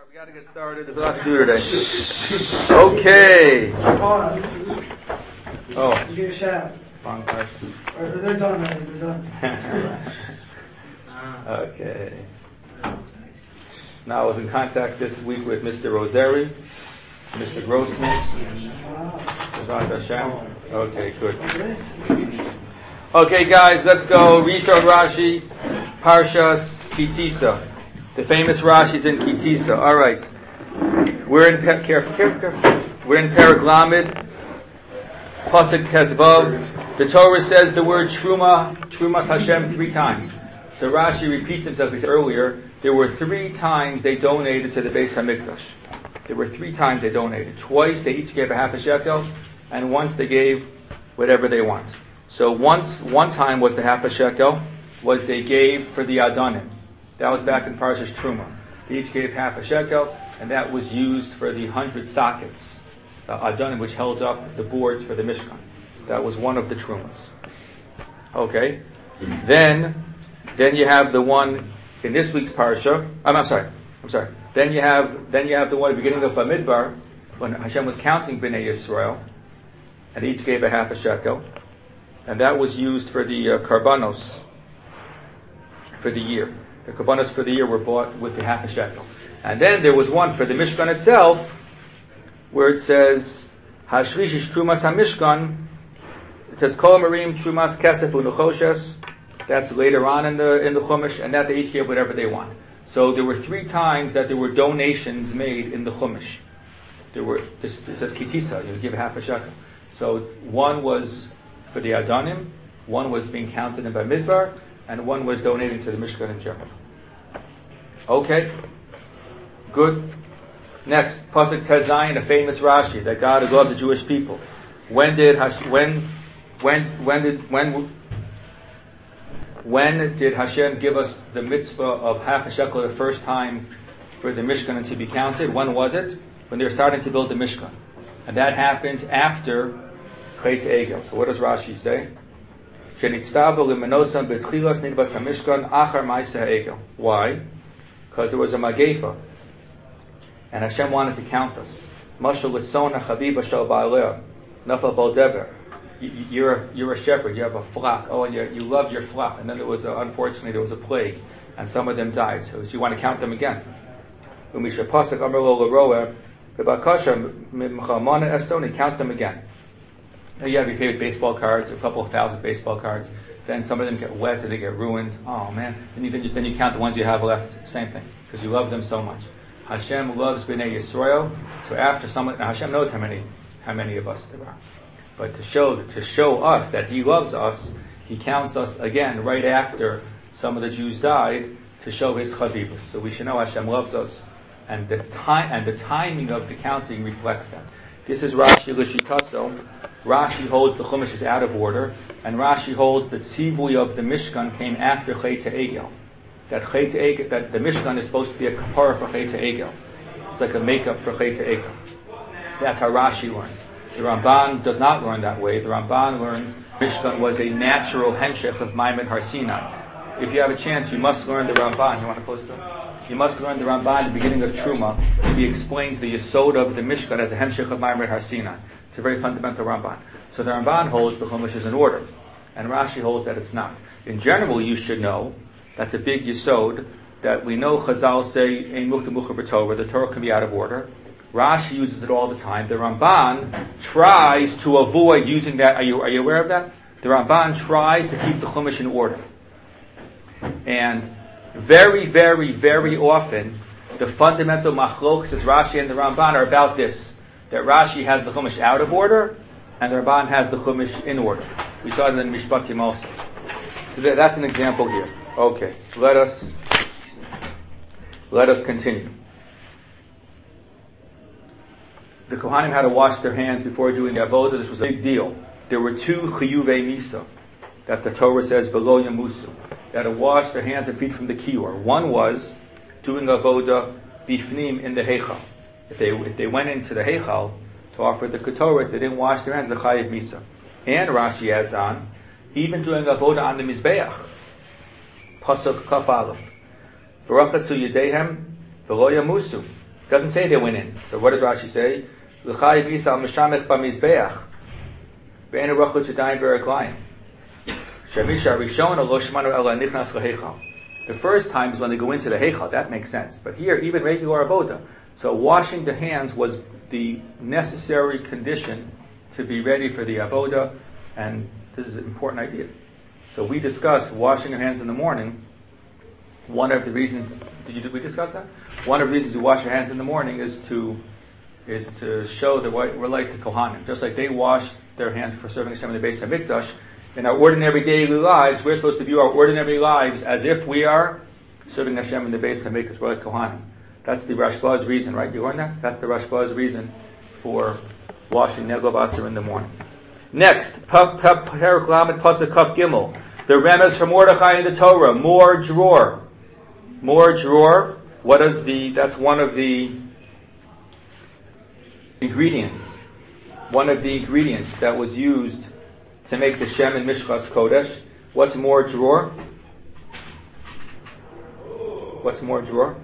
We got to get started. There's a lot to do today. Okay. Oh. You get a shout. Wrong question. They're done already. They're done. Okay. Now I was in contact this week with Mr. Roseri, Mr. Grossman. Wow. Okay, good. Okay, guys, let's go. Rishon Rashi, Parshas Kitisa. The famous Rashi's in Kitisa. All right. We're in careful. We're in Perek Lamed, Pasuk Tezvav. The Torah says the word Trumas Hashem 3 times. So Rashi repeats himself. He said earlier there were 3 times they donated to the Beis Hamikdash. There were 3 times they donated. Twice they each gave a half a shekel, and once they gave whatever they want. So one time was the half a shekel, was they gave for the Adanim. That was back in Parshas Truma. They each gave half a shekel, and that was used for the 100 sockets, the Adanim, which held up the boards for the Mishkan. That was one of the Trumas. Okay. Then you have the one in this week's Parsha. I'm sorry. Then you have the one at the beginning of Bamidbar, when Hashem was counting Bnei Yisrael, and each gave a half a shekel, and that was used for the karbanos for the year. The karbanos for the year were bought with the half a shekel. And then there was one for the Mishkan itself, where it says, Hashlish Trumas HaMishkan. It says, Kol Marim Trumas Kesef U'Nechoshes. That's later on in the Chumash, and that they each gave whatever they want. So there were 3 times that there were donations made in the Chumash. It says Kitisa, you give a half a shekel. So one was for the Adanim, one was being counted in Bamidbar, and one was donating to the Mishkan in general. Okay, good. Next, Pasuk Tezayin, a famous Rashi that God has loved the Jewish people. When did Hashem give us the mitzvah of half a shekel the first time for the Mishkan to be counted? When was it? When they were starting to build the Mishkan, and that happened after Chet Egel. So what does Rashi say? Why? Because there was a Magefa, and Hashem wanted to count us. You're a shepherd. You have a flock. Oh, and you love your flock. And then unfortunately there was a plague, and some of them died. So you want to count them again. Count them again. You have your favorite baseball cards, a couple of thousand baseball cards. Then some of them get wet and they get ruined. Oh man! Then you count the ones you have left. Same thing, because you love them so much. Hashem loves Bnei Yisrael. So after now Hashem knows how many of us there are. But to show us that He loves us, He counts us again right after some of the Jews died to show His chavivus. So we should know Hashem loves us, and the timing of the counting reflects that. This is Rashi L'Shitaso. Rashi holds the Chumash is out of order, and Rashi holds that Tzivui of the Mishkan came after Chet Egel. That the Mishkan is supposed to be a kapara for Chet Egel. It's like a makeup for Chet Egel. That's how Rashi learns. The Ramban does not learn that way. The Ramban learns Mishkan was a natural henshech of Maimon Har Sinai. If you have a chance, you must learn the Ramban. You want to close the door? You must learn the Ramban at the beginning of Truma. He explains the Yesod of the Mishkan as a henshech of Maimon Har Sinai. It's a very fundamental Ramban. So the Ramban holds the Chumash is in order, and Rashi holds that it's not. In general, you should know that's a big Yesod that we know Chazal say Ein Mukta Mucha B'Torah. The Torah can be out of order. Rashi uses it all the time. The Ramban tries to avoid using that. Are you aware of that? The Ramban tries to keep the Chumash in order. And very, very, very often, the fundamental machlokes as Rashi and the Ramban are about this. That Rashi has the Chumash out of order, and the Ramban has the Chumash in order. We saw it in Mishpatim also. So that's an example here. Okay, let us continue. The Kohanim had to wash their hands before doing the avodah. This was a big deal. There were 2 chiyuvei misa that the Torah says v'lo yamusu. They had to wash their hands and feet from the kior. One was doing avodah bifnim in the heichal. If they went into the heichal to offer the ketoras, they didn't wash their hands. The chayiv misa. And Rashi adds on, even doing avodah on the mizbeach. Pasuk kaf aleph. V'rachatzu yedehem v'lo yamusu. It doesn't say they went in. So what does Rashi say? L'chayim isal mishamech b'mizbeach ve'enu rachut yadayim v'reglayim shemisha rishon lo shmanu ela nichnas l'heichal. The first time is when they go into the heichal. That makes sense. But here, even regular avoda. So washing the hands was the necessary condition to be ready for the avoda, and this is an important idea. So we discussed washing your hands in the morning. One of the reasons, did we discuss that? One of the reasons you wash your hands in the morning is to show that we're like the Kohanim. Just like they wash their hands for serving Hashem in the Beis HaMikdash, in our ordinary daily lives, we're supposed to view our ordinary lives as if we are serving Hashem in the Beis HaMikdash. We're like Kohanim. That's the Rashba's reason, right? You learned that? That's the Rashba's reason for washing Negel Vaser in the morning. Next, Perek Lamed Pasuk Kaf Gimel. The remez for Mordechai in the Torah. More drawer. What is that's one of the ingredients. One of the ingredients that was used to make the Shem and Mishchas Kodesh. What's more drawer? What's more drawer?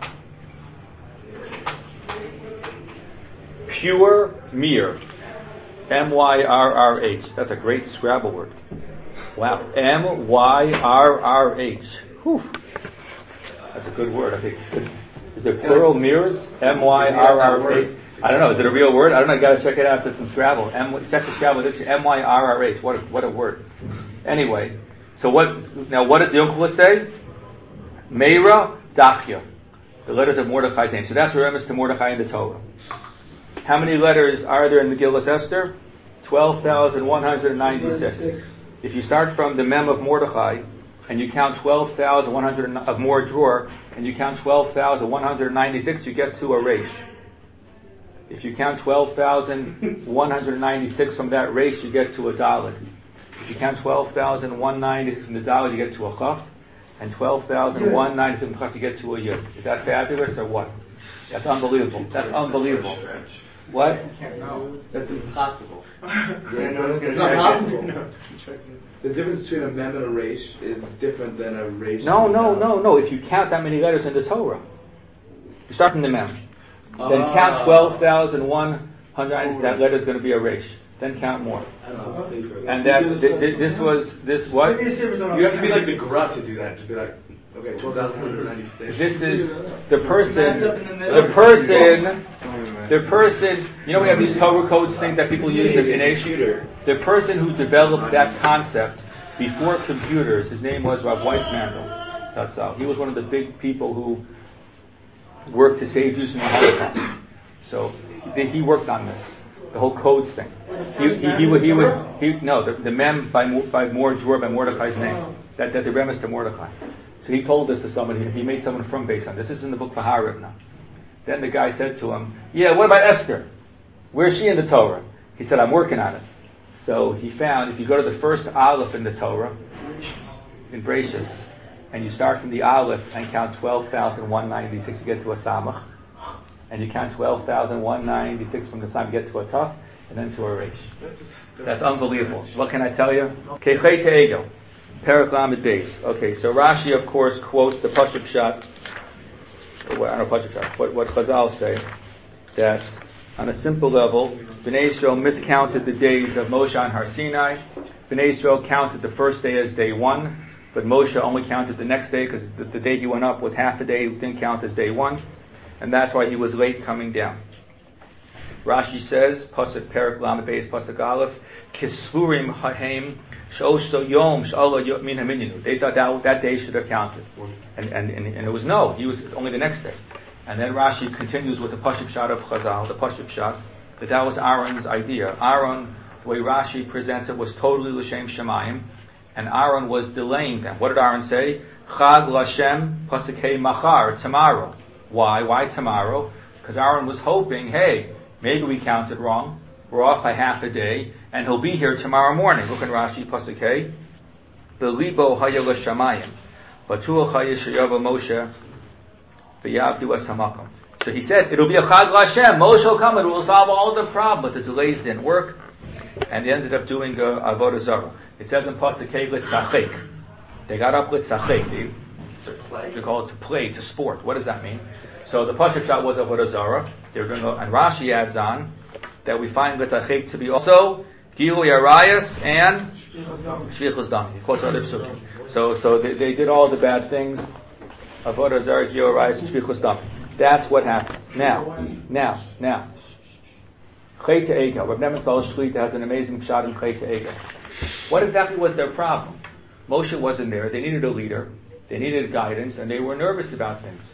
Pure mir. M-Y-R-R-H. That's a great Scrabble word. Wow. M-Y-R-R-H. Whew. That's a good word, I think. Is it plural mirrors? M-Y-R-R-H. I don't know. Is it a real word? I don't know. You got to check it out if it's in Scrabble. Check the Scrabble dictionary. M-Y-R-R-H. What a word. Anyway, so what does the Onkelos say? Meira Dachya. The letters of Mordechai's name. So that's a reference to Mordechai in the Torah. How many letters are there in Megillas Esther? 12,196. If you start from the Mem of Mordechai, and you count 12,100 of more drawer, and you count 12,196, you get to a Reish. If you count 12,196 from that Reish, you get to a Dalet. If you count 12,196 from the Dalet, you get to a Chaf, and 12,196 from the Chaf, you get to a Yud. Is that fabulous or what? That's unbelievable. That's unbelievable. What? No, that's impossible. It's not possible. The difference between a mem and a reish is different than a reish. No. If you count that many letters in the Torah, you start from the mem, then count 12,100. That letter is going to be a reish. Then count more. And this was what? You have to be like the Gra to do that. To be like, okay, 12,196. This is the person. You know, we have these Torah codes thing that people use in Asia. The person who developed that concept before computers, his name was Rav Weissmandel Zatzal. He was one of the big people who worked to save Jews from the Holocaust. So he worked on this, the whole codes thing. The mem by Mordechai's name. That the rem is to Mordechai. So he told this to somebody. He made someone from based on this. This is in the book Bahariv now. Then the guy said to him, "Yeah, what about Esther? Where's she in the Torah?" He said, "I'm working on it." So he found if you go to the first Aleph in the Torah, in Bereshis, and you start from the Aleph and count 12,196, you get to a Samach, and you count 12,196 from the Samach, you get to a Taf, and then to a Reish. That's unbelievable. What can I tell you? Kechet Egel. Perek Lamed Beis. Okay, so Rashi, of course, quotes the Pashup Pshat. What Chazal say, that on a simple level, Bnei Yisrael miscounted the days of Moshe on Har Sinai. Bnei Yisrael counted the first day as day one, but Moshe only counted the next day because the day he went up was half a day, didn't count as day one, and that's why he was late coming down. Rashi says, Pasuk Perek Lamed Beis Pasuk Aleph, Kisvurim Hahem Shoso Yom Sh'Allah Min Hamininu. They thought that day should have counted, and it was no. He was only the next day. And then Rashi continues with the Pashup Pshat of Chazal, the Pashup Pshat, that was Aaron's idea. Aaron, the way Rashi presents it, was totally l'shem shemayim, and Aaron was delaying them. What did Aaron say? Chag l'Hashem pasukei machar, tomorrow. Why? Why tomorrow? Because Aaron was hoping, hey, maybe we counted wrong. We're off by half a day, and he'll be here tomorrow morning. Look in Rashi, Pasuk Hey. Belibo haya l'shamayim, batuach haya sheyava Moshe, v'yavdu es hamakom. So he said, it'll be a Chag l'Hashem. Moshe will come and it will solve all the problem. But the delays didn't work, and they ended up doing avodah zarah. It says in Pasuk Hey, litzachek. They got up litzachek. They call it to play, to sport. What does that mean? So the Pashat shot was Avodah Zarah. They're doing, and Rashi adds on that we find L'tachek to be also Gilui Arayas and Shvichus Dam. He quotes other psukim. So they did all the bad things. Avodah Zarah, Gilui Arayas, and Shvichus Dam. That's what happened. Now. Chay Te'egel. Rav Nebenzahl Shlita has an amazing shot in Chay Te'egel. What exactly was their problem? Moshe wasn't there. They needed a leader. They needed guidance, and they were nervous about things.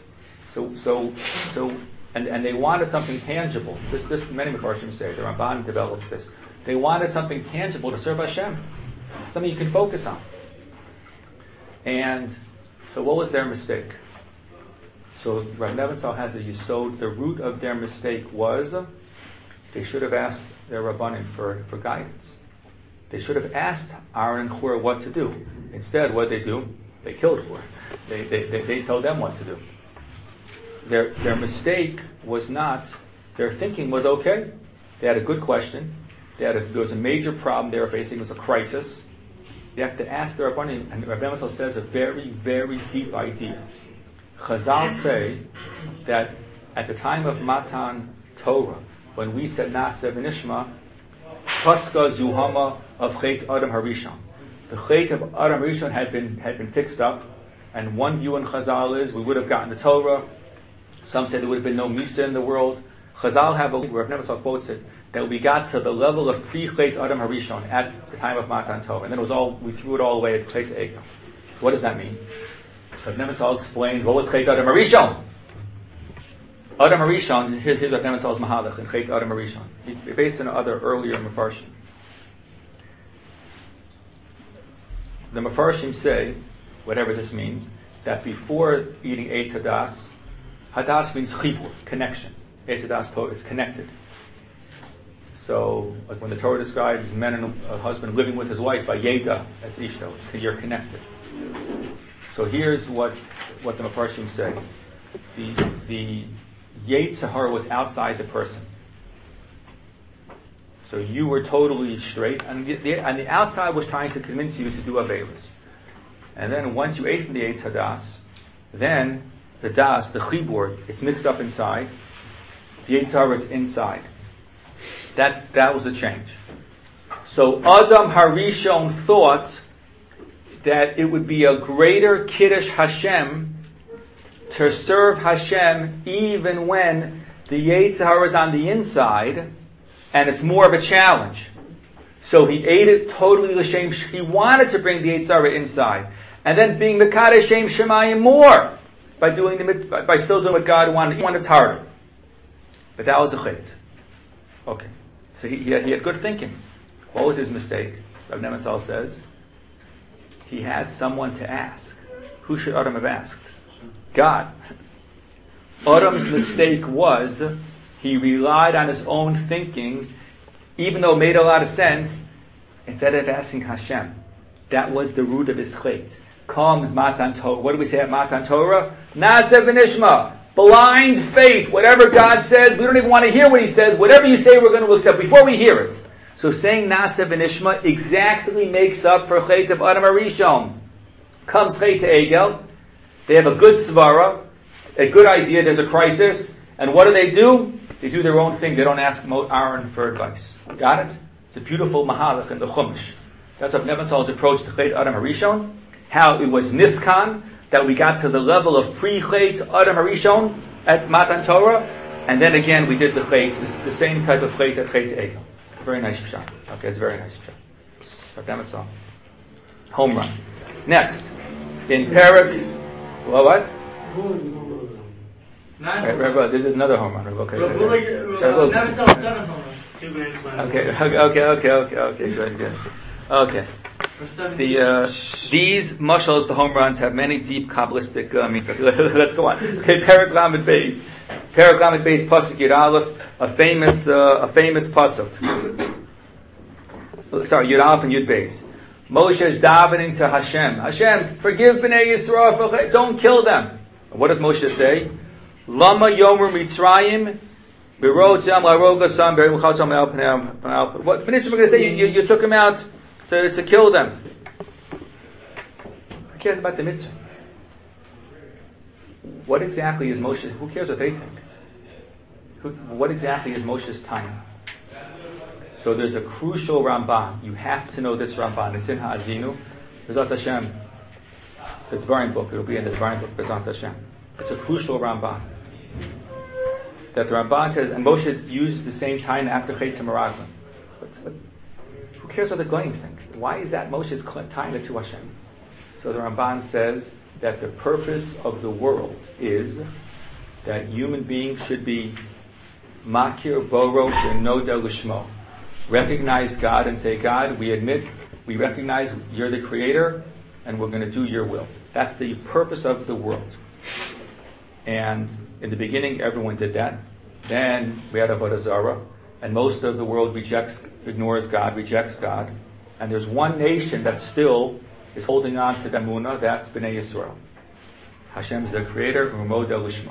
And they wanted something tangible. This many Mefarshim say. The Ramban develops this. They wanted something tangible to serve Hashem, something you can focus on. And so, what was their mistake? So Rav Nebenzahl has a yisod. The root of their mistake was they should have asked their Rabbanim for guidance. They should have asked Aaron and Hur what to do. Instead, what did they do? They killed Hur. They told them what to do. Their mistake was not, their thinking was okay. They had a good question. There was a major problem they were facing. It was a crisis. They have to ask the Rabbanim, and Rabbi Nebenzahl says a very, very deep idea. Chazal say that at the time of Matan Torah, when we said Na'aseh v'nishma, Paska Zuhama of Chet Adam Harishon. The Chet of Adam Harishon had been fixed up, and one view in Chazal is we would have gotten the Torah. Some said there would have been no Misa in the world. Chazal have a where Nebenzahl quotes it that we got to the level of pre-Chet Adam Harishon at the time of Matan Torah, and then we threw it all away at Chet Egel. What does that mean? So Nebenzahl explains what was Chet Adam Harishon. Adam Harishon, here's what Nebenzahl's Mahalach in Chet Adam Harishon. He based on other earlier Mefarshim. The Mefarshim say, whatever this means, that before eating Eitz Hadas, Hadas means chibur, connection. Eitz Hadas Torah, it's connected. So, like when the Torah describes men and a husband living with his wife by Yeda as Ishto, you're connected. So here's what the Mefarshim say. The Yetzer Hara was outside the person. So you were totally straight, and the outside was trying to convince you to do Avelis. And then once you ate from the Eitz Hadas, then the Das, the Chibur, it's mixed up inside. The Yetzer Hara is inside. That was the change. So Adam Harishon thought that it would be a greater Kiddush Hashem to serve Hashem even when the Yetzer Hara is on the inside and it's more of a challenge. So he ate it totally l'shem. He wanted to bring the Yetzer Hara inside, and then being Mekadesh Shem Shemayim more by still doing what God wanted. He wanted it harder, but that was a chait. Okay, so he had good thinking. What was his mistake? Rav Nebenzahl says he had someone to ask. Who should Adam have asked? God. Adam's mistake was he relied on his own thinking, even though it made a lot of sense, instead of asking Hashem. That was the root of his chait. Comes Matan Torah. What do we say at Matan Torah? Na'aseh v'nishma. Blind faith. Whatever God says, we don't even want to hear what He says. Whatever you say, we're going to accept before we hear it. So saying Na'aseh v'nishma exactly makes up for chait of Adam Harishon. Comes chait to Egel. They have a good svara, a good idea. There's a crisis, and what do? They do their own thing. They don't ask Aaron for advice. Got it? It's a beautiful mahalach in the Chumash. That's what Nebenzahl's approach to Chet Adam Harishon. How it was niskan that we got to the level of pre-Chet Adam Harishon at Matan Torah, and then again we did the Chet, the same type of Chet at Chet Egel. It's a very nice pshat. Okay, it's a very nice pshat. Nebenzahl. Home run. Next, in Parak. Well, what? Right, there's another home run. Okay. Okay. Good. Okay. These mushals, the home runs, have many deep Kabbalistic meanings. Let's go on. Okay, Parak Lamed Beis. Parak Lamed Beis Pasuk Yud Aleph, a famous pasuk. Sorry, Yud Aleph and Yud Beis. Moshe is davening to Hashem. Hashem, forgive Bnei Yisrael. Don't kill them. What does Moshe say? Lama Yomer Mitzrayim Birot La Roga Sam Berim Chasam El Pnei. What Bnei Yisrael going to say? You took him out to kill them. Who cares about the mitzvah? what exactly is Moshe? Who cares what they think? What exactly is Moshe's time? So there's a crucial Ramban. You have to know this Ramban. It's in Ha'azinu. B'ezrat Hashem. The Dvarim book. It'll be in the Dvarim book. B'ezrat Hashem. It's a crucial Ramban. That the Ramban says, and Moshe used the same time after Chet Meraglim. But who cares what the Goyim think? Why is that Moshe's time to Hashem? So the Ramban says that the purpose of the world is that human beings should be makir boro shenoda l'shmo. Recognize God and say, God, we recognize you're the creator and we're going to do your will. That's the purpose of the world. And in the beginning, everyone did that. Then we had Avodah Zarah, and most of the world ignores God, rejects God. And there's one nation that still is holding on to the Emunah, that's Bnei Yisrael. Hashem is the creator, Umod Elishmo.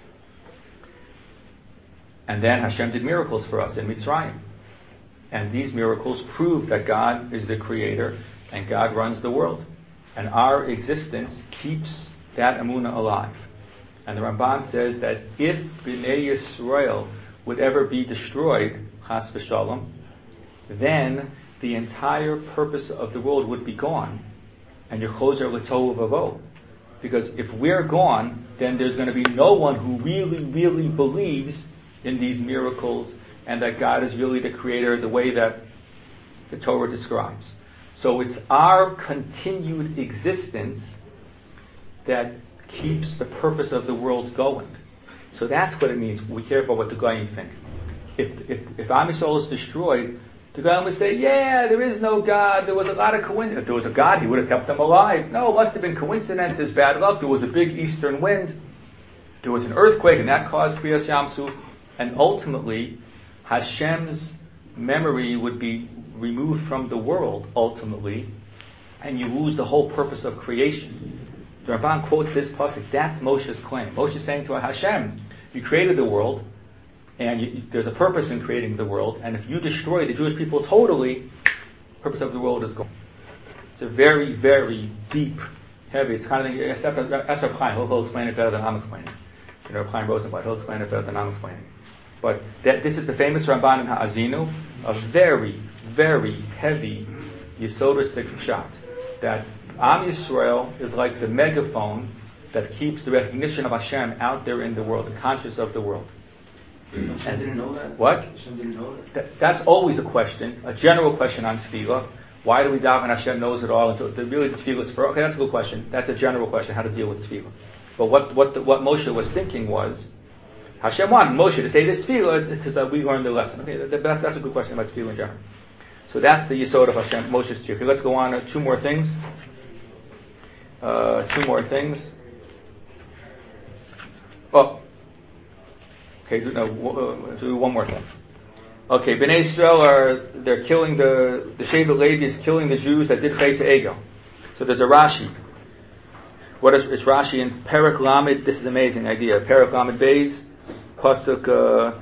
And then Hashem did miracles for us in Mitzrayim. And these miracles prove that God is the creator and God runs the world. And our existence keeps that Emunah alive. And the Ramban says that if Bnei Yisrael would ever be destroyed, Chas v'shalom, then the entire purpose of the world would be gone. And Yechozer l'tohu v'avo. Because if we're gone, then there's going to be no one who really, really believes in these miracles and that God is really the creator the way that the Torah describes. So it's our continued existence that keeps the purpose of the world going. So that's what it means. We care about what the Goyim think. If Am Yisrael is destroyed, the Goyim would say, yeah, there is no God. There was a lot of coincidence. If there was a God, he would have kept them alive. No, it must have been coincidences, bad luck. There was a big eastern wind. There was an earthquake, and that caused Kriyas Yam Suf. And ultimately, Hashem's memory would be removed from the world, ultimately, and you lose the whole purpose of creation. The Ramban quotes this pasuk. That's Moshe's claim. Moshe is saying to Hashem, you created the world, and there's a purpose in creating the world, and if you destroy the Jewish people totally, the purpose of the world is gone. It's a very, very deep, heavy, it's kind of, that's Reb Chaim, he'll explain it better than I'm explaining. Reb Chaim Rosenblatt, he'll explain it better than I'm explaining. But this is the famous Ramban in Ha'azinu, a very, very heavy Yesodistic pshat, that Am Yisrael is like the megaphone that keeps the recognition of Hashem out there in the world, the conscience of the world. Hashem didn't know that? What? Hashem didn't know that? That's always a question, a general question on tefillah. Why do we daven? Hashem knows it all, and so the tefillah is for. Okay, that's a good question. That's a general question, how to deal with tefillah. But what Moshe was thinking was, Hashem wanted Moshe to say this tefillah because we learned the lesson. Okay, that's a good question about tefillah in general. So that's the yesod of Hashem, Moshe's tefillah. Okay, let's go on to two more things. Oh, okay. Do one more thing. Okay, Bnei Yisrael they're killing the Shevet Levi is killing the Jews that did Chet Egel. So there's a Rashi. It's Rashi in Perek Lamed. This is an amazing idea. Perek Lamed Beis, pasuk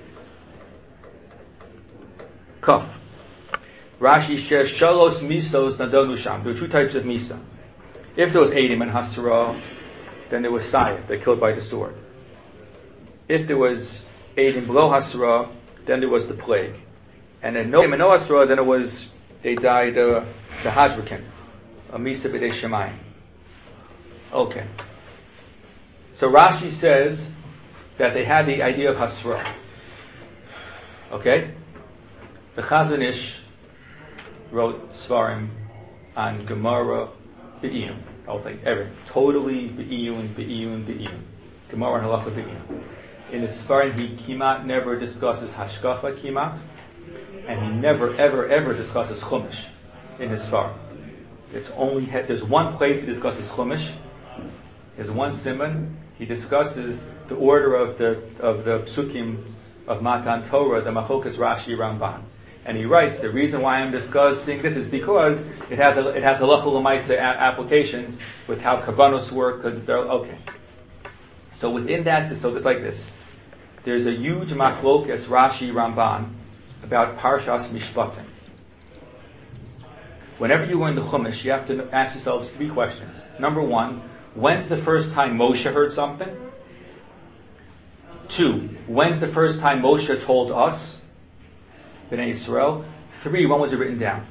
Kaf. Rashi says Shalos Misos Nadonu Sham. There were two types of Misa. If there was Eidim and Hasra, then there was Sayef. They're killed by the sword. If there was Eidim below Hasra, then there was the plague. And then no Eidim and no Hasra, then they died the Hadrikin, a Misa B'dei Shemayim. Okay. So Rashi says that they had the idea of Hasra. Okay? The Chazon Ish wrote Svarim on Gemara Be'iyun. I was like, everything. Totally Be'iyun. Gemara and Halacha Be'iyun. In the Svarim, he Kimat never discusses Hashkafa Kimat, and he never, ever, ever discusses Chumash in his Svarim. There's one place he discusses Chumash. There's one siman. He discusses the order of the psukim of Matan Torah, the Machokas Rashi Ramban. And he writes, the reason why I'm discussing this is because it has halacha l'maisa applications with how Kabbanos work, because they're, okay. So within that, so it's like this. There's a huge machlokas Rashi Ramban about Parshas Mishpatim. Whenever you learn the Chumash, you have to ask yourselves three questions. Number one, when's the first time Moshe heard something? 2, when's the first time Moshe told us, Bnei Yisrael? 3, when was it written down?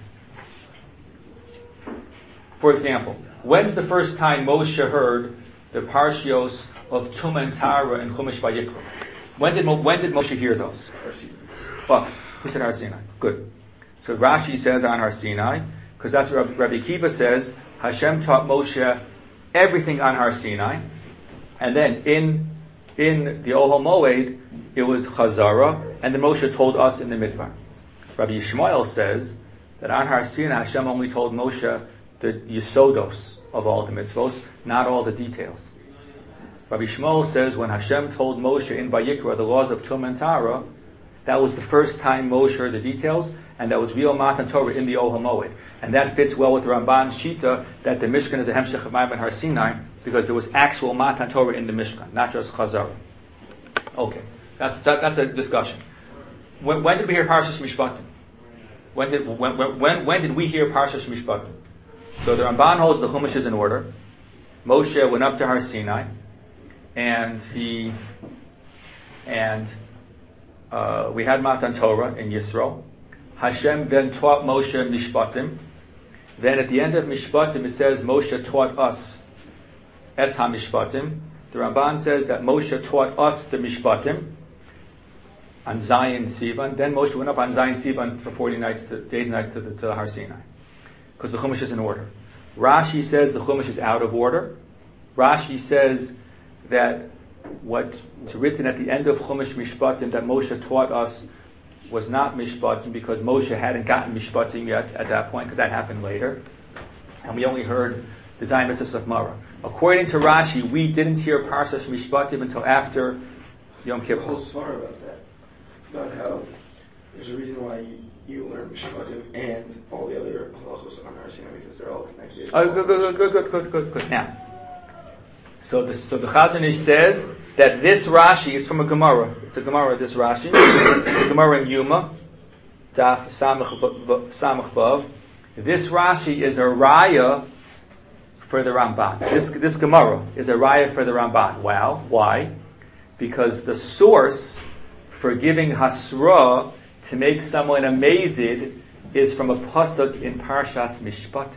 For example, when's the first time Moshe heard the parshios of Tumah and Tara and Chumash Vayikra? When did Moshe hear those? Well, who said Har Sinai? Good. So Rashi says on Har Sinai, because that's what Rabbi Akiva says, Hashem taught Moshe everything on Har Sinai, and then in the Ohel Moed, it was Chazara, and then Moshe told us in the Midbar. Rabbi Yishmael says that on Har Sinai, Hashem only told Moshe the Yesodos of all the mitzvos, not all the details. Rabbi Shmuel says when Hashem told Moshe in Vayikra the laws of Tumah and Tara, that was the first time Moshe heard the details, and that was real Matan Torah in the Ohel Moed. And that fits well with the Ramban's Shita that the Mishkan is a Hemshech of Ma'aben Har Sinai, because there was actual Matan Torah in the Mishkan, not just Chazara. Okay, that's a discussion. When did we hear Parshas Mishpatim? When did we hear Parshas Mishpatim? So the Ramban holds the Chumash is in order. Moshe went up to Har Sinai, and we had Matan Torah in Yisro. Hashem then taught Moshe Mishpatim. Then at the end of Mishpatim it says Moshe taught us Es HaMishpatim. The Ramban says that Moshe taught us the Mishpatim on Zion Sivan. Then Moshe went up on Zion Sivan for 40 days and nights to the Har Sinai, because the Chumash is in order. Rashi says the Chumash is out of order. Rashi says that what's written at the end of Chumash Mishpatim that Moshe taught us was not Mishpatim, because Moshe hadn't gotten Mishpatim yet at that point, because that happened later. And we only heard the Zayin Mitzvahs of Mara. According to Rashi, we didn't hear Parshas Mishpatim until after Yom Kippur. There's a whole svara about that. About how there's a reason why you learn Mishpatim and all the other halachos on Har Sinai, because they're all connected. Oh, good. Now, so the Chazon Ish says that this Rashi, it's from a Gemara. It's a Gemara, this Rashi. It's a Gemara in Yuma, Daf Samach Vav. This Rashi is a Raya for the Ramban. This Gemara is a Raya for the Ramban. Wow. Why? Because the source for giving Hasra to make someone amazed is from a pasuk in Parshas Mishpatim.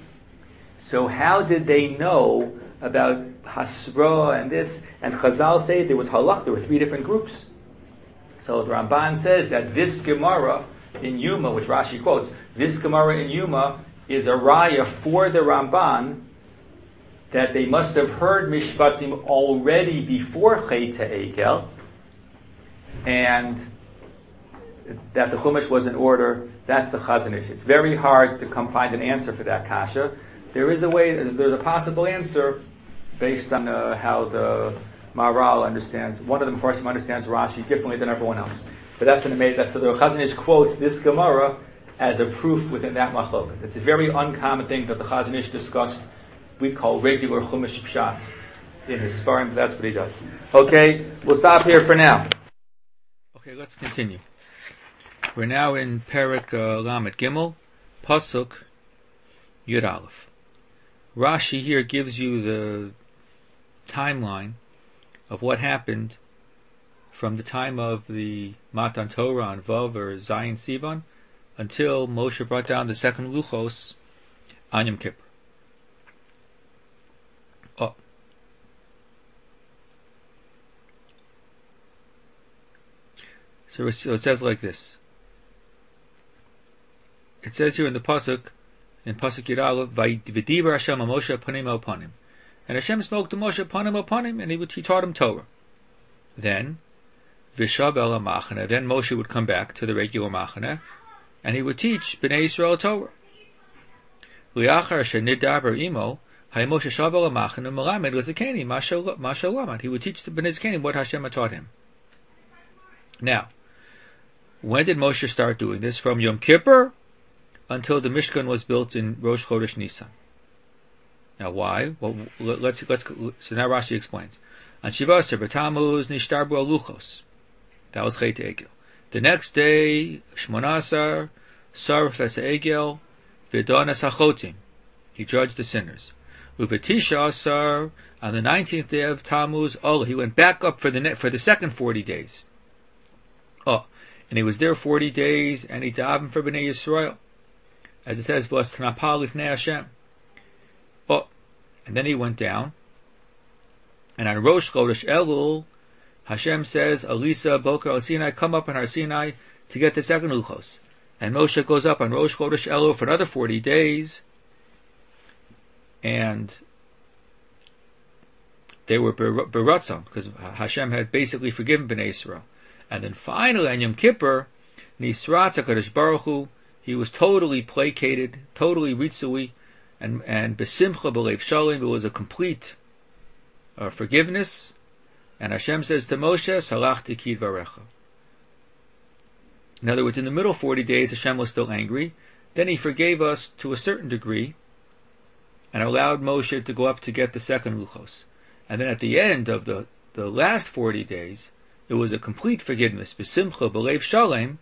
So how did they know about Hasra and this? And Chazal say there was halach, there were 3 different groups. So the Ramban says that this Gemara in Yuma, which Rashi quotes, this Gemara in Yuma is a raya for the Ramban that they must have heard Mishpatim already before Chet HaEkel, and that the Chumash was in order. That's the Chazon Ish. It's very hard to come find an answer for that kasha. There is a way, there's a possible answer based on how the Maharal understands. One of the Mefarshim understands Rashi differently than everyone else. But that's so the Chazon Ish quotes this Gemara as a proof within that machlokas. It's a very uncommon thing that the Chazon Ish discussed. We call regular Chumash Pshat in his Sfarim, but that's what he does. Okay, we'll stop here for now. Okay, let's continue. We're now in Perek Lamed Gimel, Pasuk Yud Aleph. Rashi here gives you the timeline of what happened from the time of the Matan Torah on Vav or Zion Sivan until Moshe brought down the second Luchos on Yom Kippur. So it says like this. It says here in the Pasuk, in Pasuk Yud Aleph, V'diber Hashem Moshe panim el panim. And Hashem spoke to Moshe panim, and he taught him Torah. Then, V'shab el machane. Then Moshe would come back to the regular machane, and he would teach Bnei Yisrael Torah. Liachar shenidaber imo, hay Moshe shav el machane melamed l'zakeni mashal lamad. He would teach the Bnei Zakanim what Hashem had taught him. Now, when did Moshe start doing this? From Yom Kippur until the Mishkan was built in Rosh Chodesh Nisan. Now, why? Well, let's. So now Rashi explains. On Shivasar b'Tammuz nishtarbu aluchos. That was Chet HaEgel. The next day, Shmonasar sarf es HaEgel v'donas hachotim. He judged the sinners. Uvetisha Asar, on the 19th day of Tammuz, he went back up for the second 40 days. And he was there 40 days, and he davened for Bnei Yisrael, as it says, V'astnapal lifnei Hashem. And then he went down, and on Rosh Chodesh Elul, Hashem says, Alisa Boker Al Sinai, come up on Har Sinai to get the second Luchos. And Moshe goes up on Rosh Chodesh Elul for another 40 days, and they were beratzon, because Hashem had basically forgiven Bnei Yisrael. And then finally, on Yom Kippur, Nisrat HaKadosh Baruch Hu, he was totally placated, totally ritzui, and besimcha b'leiv shalom, it was a complete forgiveness. And Hashem says to Moshe, Salachti kidvarecha. In other words, in the middle 40 days, Hashem was still angry. Then he forgave us to a certain degree, and allowed Moshe to go up to get the second Luchos. And then at the end of the last 40 days, it was a complete forgiveness, besimcha b'leiv shalom,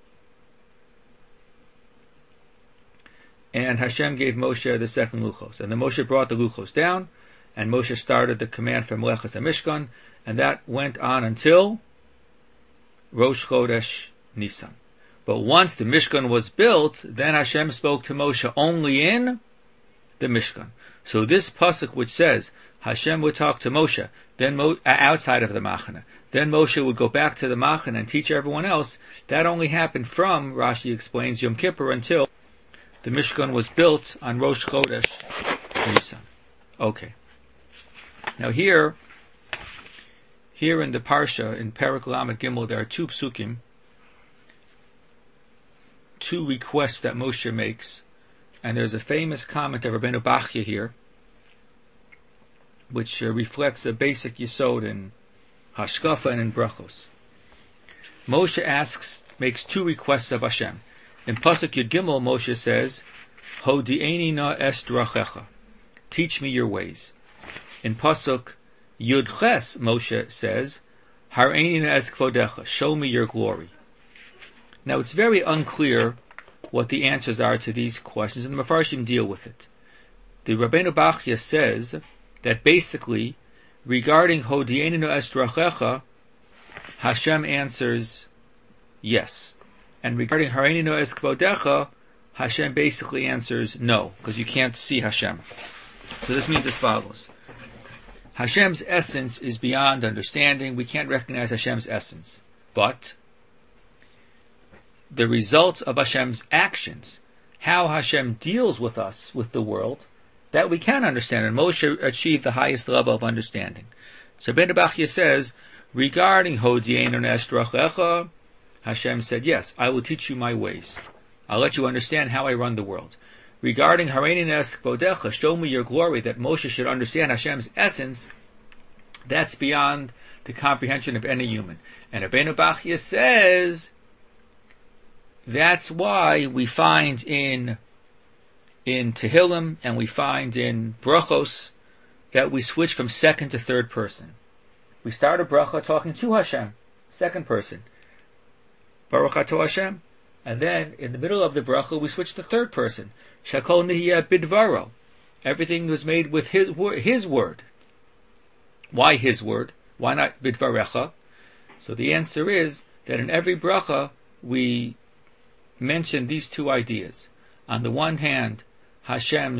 and Hashem gave Moshe the second Luchos. And then Moshe brought the Luchos down, and Moshe started the command for Melechas HaMishkan, and that went on until Rosh Chodesh Nisan. But once the Mishkan was built, then Hashem spoke to Moshe only in the Mishkan. So this pasuk which says Hashem would talk to Moshe, then outside of the Machane, then Moshe would go back to the Machane and teach everyone else, that only happened from, Rashi explains, Yom Kippur until the Mishkan was built on Rosh Chodesh Nisan. Okay. Now here in the Parsha, in Perek Lamed Gimel, there are two psukim, two requests that Moshe makes, and there's a famous comment of Rabbeinu Bachya here, which reflects a basic yesod in Hashkafa and in Brachos. Moshe makes two requests of Hashem. In Pasuk Yud Gimel, Moshe says, Hodi'eni na es drachecha, teach me your ways. In Pasuk Yud Ches, Moshe says, Har'eni na es kvodecha, show me your glory. Now it's very unclear what the answers are to these questions, and the Mefarshim deal with it. The Rabbeinu Bachya says that basically, regarding Hodi'eni na es drachecha, Hashem answers yes. And regarding Har'eni na es kvodecha, Hashem basically answers no, because you can't see Hashem. So this means as follows. Hashem's essence is beyond understanding. We can't recognize Hashem's essence. But the results of Hashem's actions, how Hashem deals with us, with the world, that we can understand. And Moshe achieved the highest level of understanding. So Ben Bachya says, regarding Hodi'enu na es drachecha, Hashem said, yes, I will teach you my ways. I'll let you understand how I run the world. Regarding Har'eni na es kvodecha, show me your glory, that Moshe should understand Hashem's essence, that's beyond the comprehension of any human. And Rabbeinu Bachya says, that's why we find in Tehillim, and we find in Brachos, that we switch from second to third person. We start a bracha talking to Hashem, second person. Baruch Atah Hashem. And then, in the middle of the bracha, we switch to third person. Shakol nihiyah bidvaro. Everything was made with His word. Why His word? Why not bidvarecha? So the answer is that in every bracha, we mention these two ideas. On the one hand, Hashem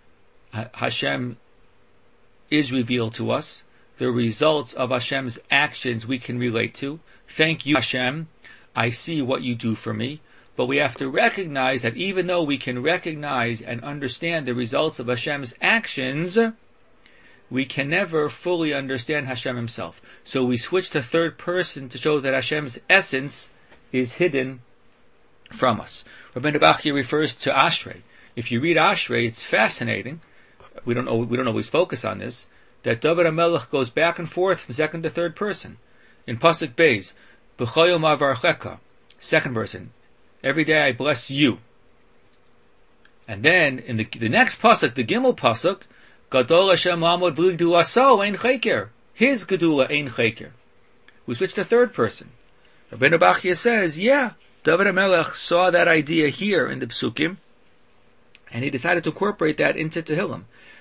is revealed to us. The results of Hashem's actions we can relate to. Thank you, Hashem. I see what you do for me. But we have to recognize that even though we can recognize and understand the results of Hashem's actions, we can never fully understand Hashem Himself. So we switch to third person to show that Hashem's essence is hidden from us. Rabbeinu Bachya refers to Ashrei. If you read Ashrei, it's fascinating. We don't always focus on this. That David HaMelech goes back and forth from second to third person. In Pasuk Beis, B'choyom avarchecha, second person. Every day I bless you. And then in the next pasuk, the Gimel pasuk, Gadol Hashem Lamod V'Gdula So Ein Cheker. His Gedula Ein Cheker. We switch to third person. Rabbeinu Bachya says, yeah, David HaMelech saw that idea here in the Psukim, and he decided to incorporate that into Tehillim.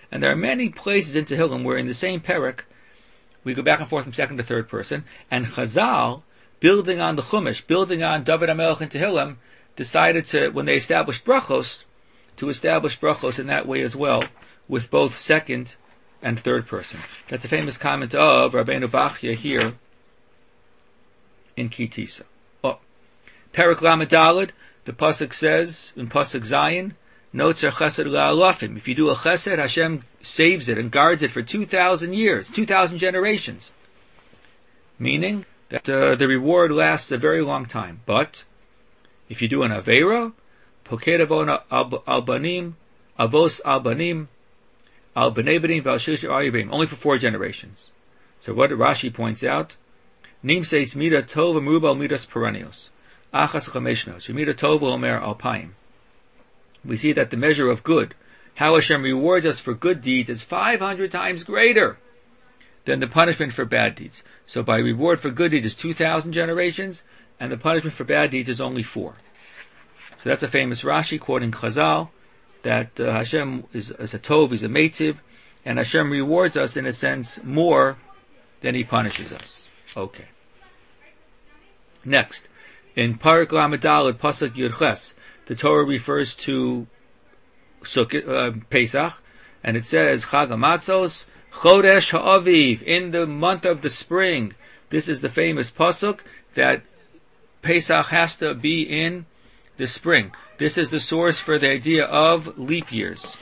And there are many places in Tehillim where in the same parak, we go back and forth from second to third person, and Chazal, building on the Chumash, building on David HaMelech in Tehillim, decided to, when they established brachos, to establish brachos in that way as well, with both second and third person. That's a famous comment of Rabbeinu Bachya here in Kitisa. Oh, Perak Lamed Daled, the pasuk says in pasuk Zayin, Notzer Chesed La'alafim. If you do a Chesed, Hashem saves it and guards it for 2,000 years, 2,000 generations. Meaning that the reward lasts a very long time. But if you do an Aveira, Poked Avon Albanim, Avos Albanim, Al-Bnei B'nim V'al-Shlish Aribim, only for 4 generations. So what Rashi points out, Nim says Mida Tov Merubal Midas Perennials. Achas Chameshnos. Mida Tov Omer Alpaim. We see that the measure of good, how Hashem rewards us for good deeds, is 500 times greater than the punishment for bad deeds. So by reward for good deeds is 2,000 generations, and the punishment for bad deeds is only 4. So that's a famous Rashi quoting Chazal, that Hashem is a Tov, He's a Meitiv, and Hashem rewards us in a sense more than He punishes us. Okay. Next, in Parak Lamed Daled Pasuk Yud Ches, the Torah refers to Pesach, and it says Chag HaMatzos Chodesh HaAviv, in the month of the spring. This is the famous pasuk that Pesach has to be in the spring. This is the source for the idea of leap years.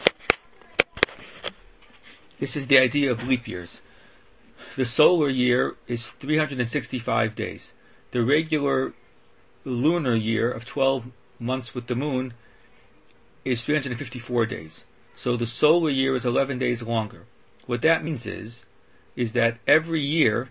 This is the idea of leap years. The solar year is 365 days. The regular lunar year of 12 months with the moon is 354 days. So the solar year is 11 days longer. What that means is that every year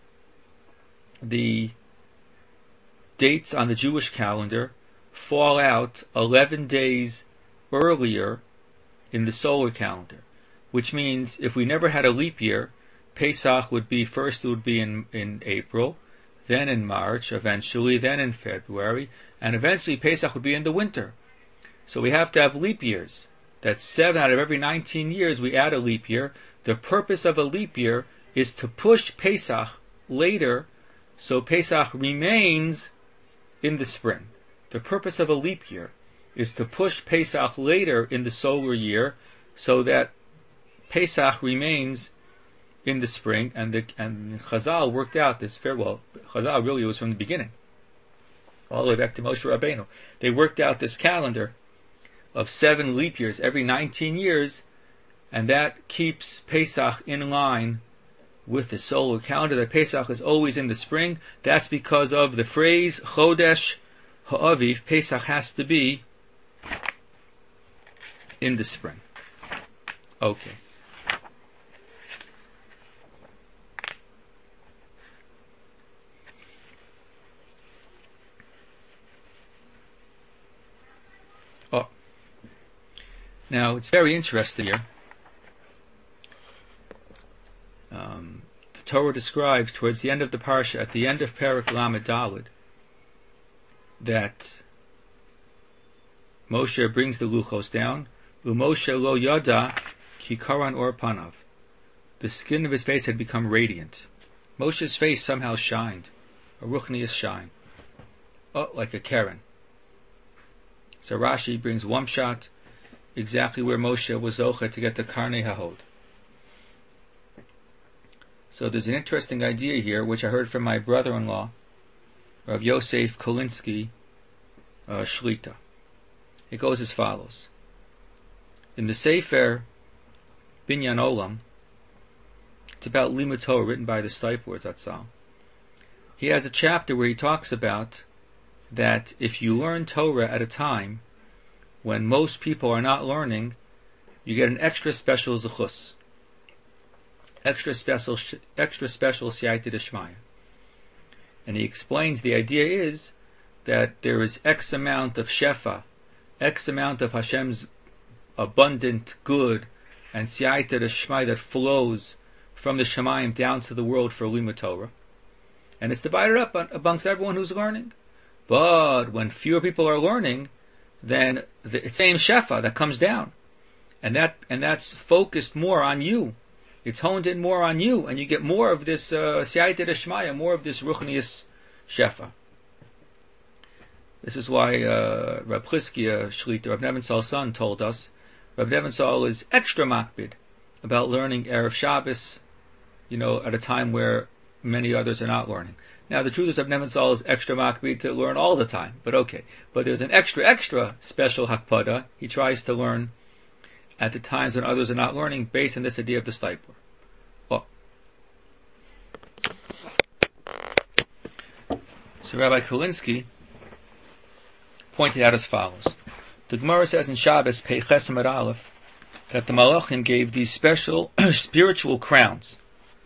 the dates on the Jewish calendar fall out 11 days earlier in the solar calendar, which means if we never had a leap year, Pesach would be in April, then in March, eventually, then in February, and eventually Pesach would be in the winter. So we have to have leap years. That's 7 out of every 19 years we add a leap year. The purpose of a leap year is to push Pesach later, so Pesach remains in the spring. The purpose of a leap year is to push Pesach later in the solar year, so that Pesach remains in the spring, and Chazal worked out this very well. Chazal really was from the beginning, all the way back to Moshe Rabbeinu. They worked out this calendar of 7 leap years every 19 years, and that keeps Pesach in line with the solar calendar, that Pesach is always in the spring. That's because of the phrase Chodesh Ha'aviv. Pesach has to be in the spring. Okay. Now, it's very interesting here. The Torah describes towards the end of the parsha, at the end of Parak Lamed Daled, that Moshe brings the luchos down. U'Moshe lo yada ki karan or panav. The skin of his face had become radiant. Moshe's face somehow shined, a ruchnius shine, like a Karen. So Rashi brings one shot exactly where Moshe was zocheh to get the Karnei Hahod. So there's an interesting idea here, which I heard from my brother-in-law, Rav Yosef Kolinsky Shlita. It goes as follows. In the Sefer Binyan Olam, it's about Limud Torah, written by the Steipler Zatzal. He has a chapter where he talks about that if you learn Torah at a time when most people are not learning, you get an extra special zechus, extra special siyata d'shmaya. And he explains the idea is that there is X amount of shefa, X amount of Hashem's abundant good and siyata d'shmaya that flows from the Shemayim down to the world for Limud Torah, and it's divided up amongst everyone who's learning. But when fewer people are learning, then the same shefa that comes down, and that's focused more on you. It's honed in more on you, and you get more of this siyata d'shmaya, more of this ruchnius shefa. This is why Rab Chizkiya Shlita, Rab Nebenzahl's son, told us Rab Nebenzahl is extra makbid about learning Erev Shabbos, at a time where many others are not learning. Now, the truth is Rab Nebenzahl is extra makbid to learn all the time, but okay. But there's an extra special hakpada. He tries to learn at the times when others are not learning, based on this idea of the stipler. So Rabbi Kulinsky pointed out as follows. The Gemara says in Shabbos, Pei Ches Amud Aleph, that the Malachim gave these special spiritual crowns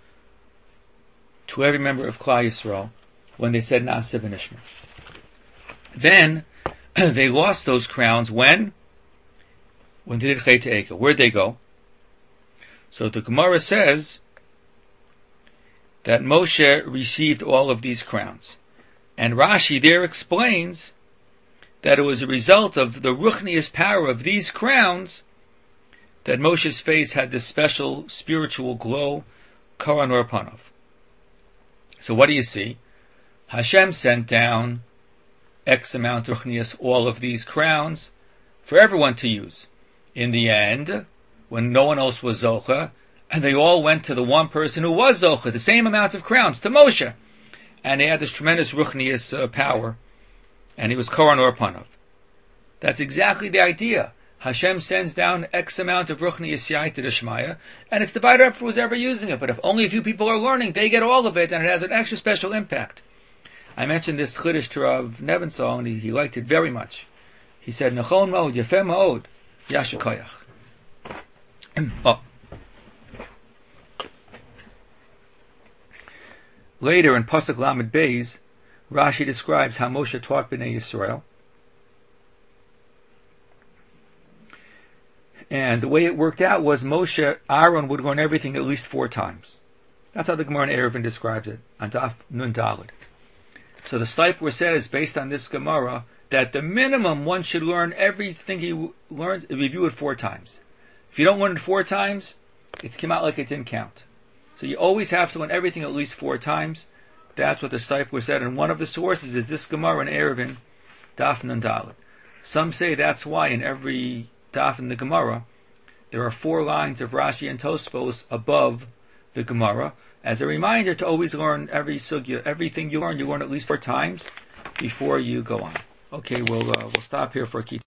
to every member of Klal Yisrael when they said Na'aseh v'Nishma. Then they lost those crowns when they did Chet Eika. Where'd they go? So the Gemara says that Moshe received all of these crowns. And Rashi there explains that it was a result of the ruchnius power of these crowns that Moshe's face had this special spiritual glow, Karan Or Panov. So what do you see? Hashem sent down X amount of ruchnius, all of these crowns, for everyone to use. In the end, when no one else was Zocha, and they all went to the one person who was Zocha, the same amounts of crowns, to Moshe. And they had this tremendous ruchnius power, and he was Karan Or Panov. That's exactly the idea. Hashem sends down X amount of ruchnius siyata d'shmaya, and it's divided up for who's ever using it. But if only a few people are learning, they get all of it, and it has an extra special impact. I mentioned this chiddush to Rav Nebenzahl, and he liked it very much. He said, Nachon ma'od, yefeh ma'od, yasher koyach. Later in Pasuk Lamed Beis, Rashi describes how Moshe taught Bnei Yisrael. And the way it worked out was Aaron would learn everything at least 4 times. That's how the Gemara in Eruvin describes it, on Daf Nun Daled. So the Stipler says, based on this Gemara, that the minimum one should learn everything he learned, review it 4 times. If you don't learn it 4 times, it's come out like it didn't count. So you always have to learn everything at least 4 times. That's what the Stipler said, and one of the sources is this Gemara in Eruvin, Daf Nun Daled. Some say that's why in every Daf in the Gemara, there are 4 lines of Rashi and Tosfos above the Gemara, as a reminder to always learn every sugya, everything you learn at least 4 times before you go on. Okay, we'll stop here for a key.